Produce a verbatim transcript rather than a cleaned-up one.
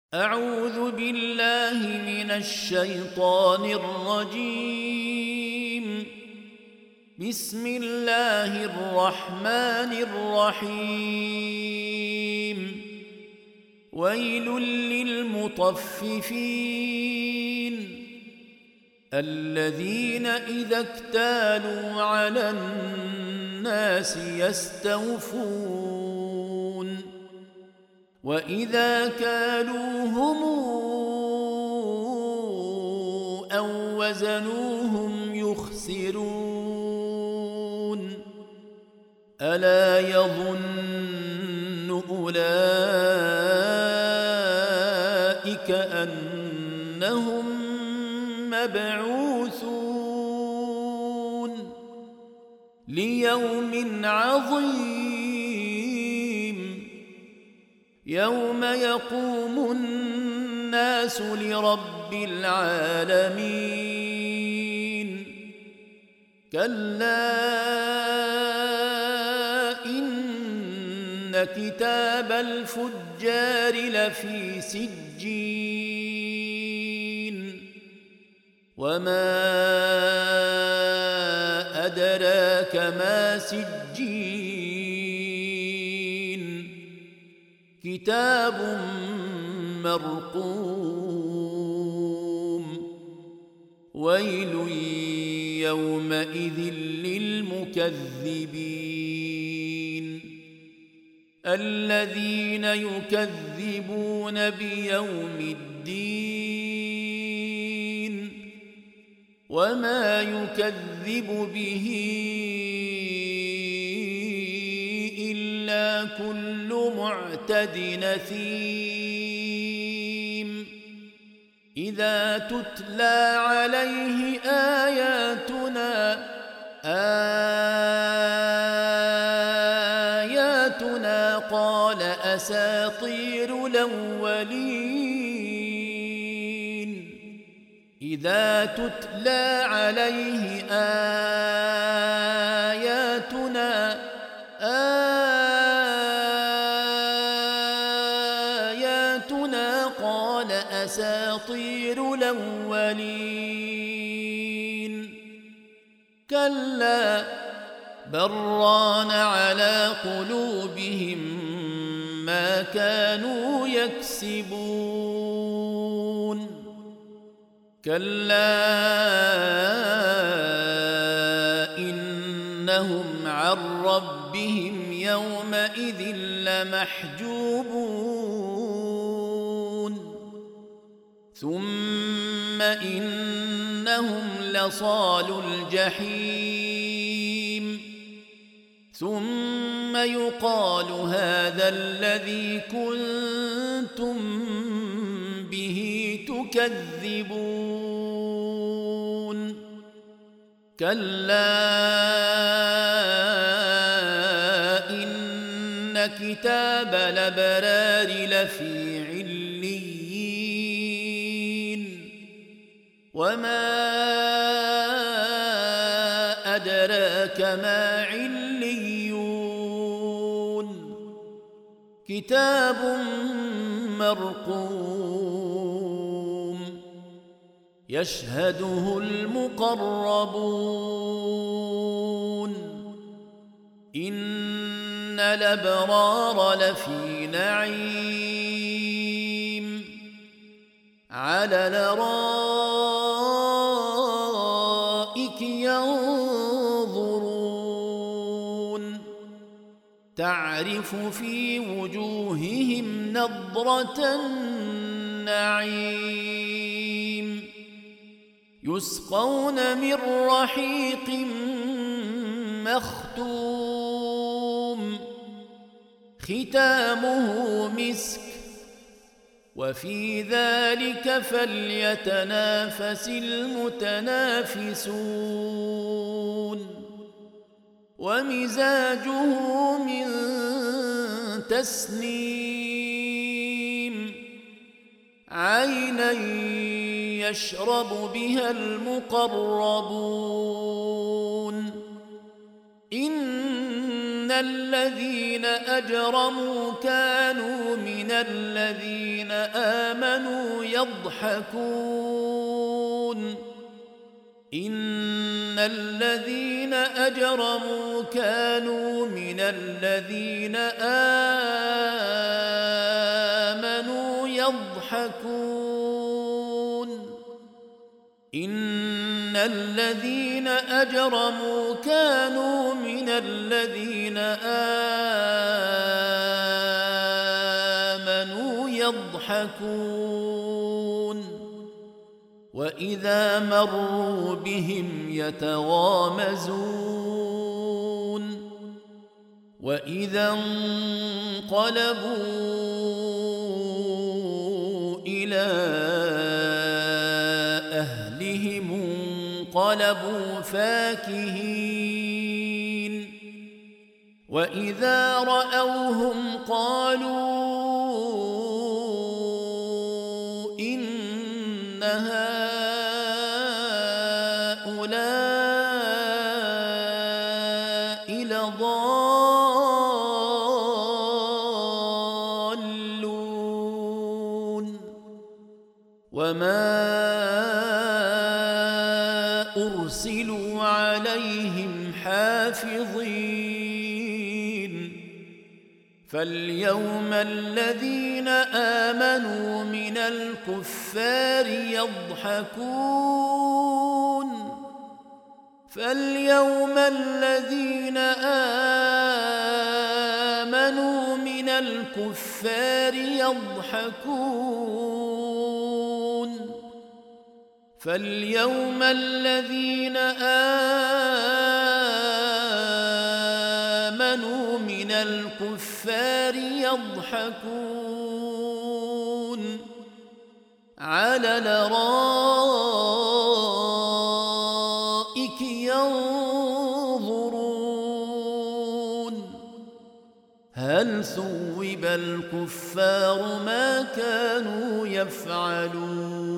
أعوذ بالله من الشيطان الرجيم. بسم الله الرحمن الرحيم. ويل للمطففين الذين إذا اكتالوا على الناس يستوفون وإذا كالوهم أو وزنوهم يخسرون. ألا يظن أولئك أنهم مبعوثون ليوم عظيم يوم يقوم الناس لرب العالمين. كلا إن كتاب الفجار لفي سجين. وما أدراك ما سجين. كتاب مرقوم. ويل يومئذ للمكذبين الذين يكذبون بيوم الدين وما يكذب به إلا كل معتد أثيم. إذا تتلى عليه آياتنا آياتنا قال أساطير الأولين. إذا تتلى عليه آياتنا آياتنا قال أساطير الأولين. كلا بران على قلوبهم ما كانوا يكسبون. كلا إنهم عن ربهم يومئذ لمحجوبون. ثم إنهم لصالو الجحيم. ثم يقال هذا الذي كنتم به تكذبون. كلا إن كتاب الأبرار لفي عليين. وما أدراك ما عليون. كتاب مرقوم يشهده المقربون. إن الأبرار لفي نعيم على الأرائك ينظرون. تعرف في وجوههم نضرة النعيم. يسقون من رحيق مختوم ختامه مسك وفي ذلك فليتنافس المتنافسون. ومزاجه من تسنيم. عينا يشرب بها المقربون. إن الذين أجرموا كانوا من الذين آمنوا يضحكون إن الذين أجرموا كانوا من الذين آمنوا يضحكون إن الذين أجرموا كانوا من الذين آمنوا يضحكون وإذا مروا بهم يتغامزون وإذا انقلبوا إلى أهلهم انقلبوا فاكهين وإذا رأوهم قالوا إن هؤلاء لضالون وما أرسلوا عليهم حافظين فاليوم الذين آمنوا من الكفار يضحكون فاليوم الذين آمنوا من الكفار يضحكون فاليوم الذين آمنوا من الكفار يضحكون على الأرائك ينظرون هل ثوب الكفار ما كانوا يفعلون